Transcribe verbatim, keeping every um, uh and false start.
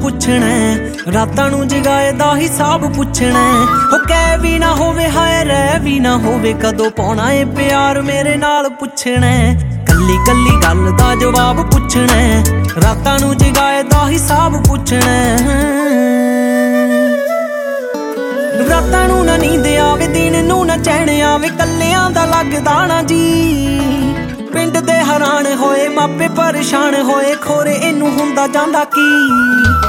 ਪੁੱਛਣਾ, ਰਾਤਾਂ ਨੂੰ ਜਗਾਏ ਦਾ ਹਿਸਾਬ ਪੁੱਛਣਾ। ਹੋ ਕਹਿ ਵੀ ਨਾ ਹੋਵੇ ਹਾਏ ਰਹਿ ਵੀ ਨਾ ਹੋਵੇ, ਕਦੋਂ ਪਾਉਣਾ ਏ ਪਿਆਰ ਮੇਰੇ ਨਾਲ ਪੁੱਛਣਾ। ਕੱਲੀ ਕੱਲੀ ਗੱਲ ਦਾ ਜਵਾਬ ਪੁੱਛਣਾ, ਰਾਤਾਂ ਨੂੰ ਜਗਾਏ ਦਾ ਹਿਸਾਬ ਪੁੱਛਣਾ। ਰਾਤਾਂ ਨੂੰ ਨਾ ਨੀਂਦ ਆਵੇ, ਦਿਨ ਨੂੰ ਨਾ ਚੈਨ ਆਵੇ, ਕੱਲਿਆਂ ਦਾ ਲੱਗਦਾ ਨਾ ਜੀ। ਪਿੰਡ ਦੇ ਹੈਰਾਨ ਹੋਏ, ਮਾਪੇ ਪਰੇਸ਼ਾਨ ਹੋਏ, ਖੋਰੇ ਇਹਨੂੰ ਹੁੰਦਾ ਜਾਂਦਾ ਕੀ।